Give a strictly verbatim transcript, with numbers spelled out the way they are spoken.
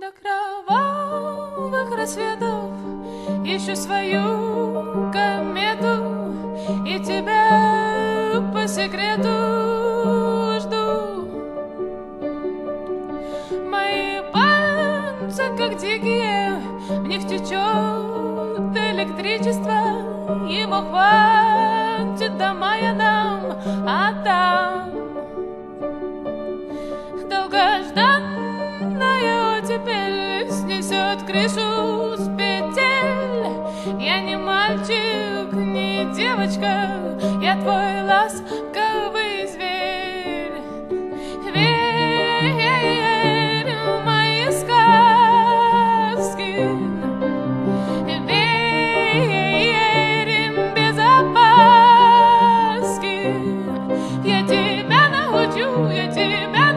До кровавых рассветов ищу свою комету и тебя по секрету жду. Мои пальцы, как дикие, в них течет электричество, ему хватит до мая нам, а там долгожданная оттепель снесет крышу с петель. Я не мальчик, не девочка, я твой ласковый зверь. Верь в мои сказки, верь без опаски. Я тебя научу, я тебя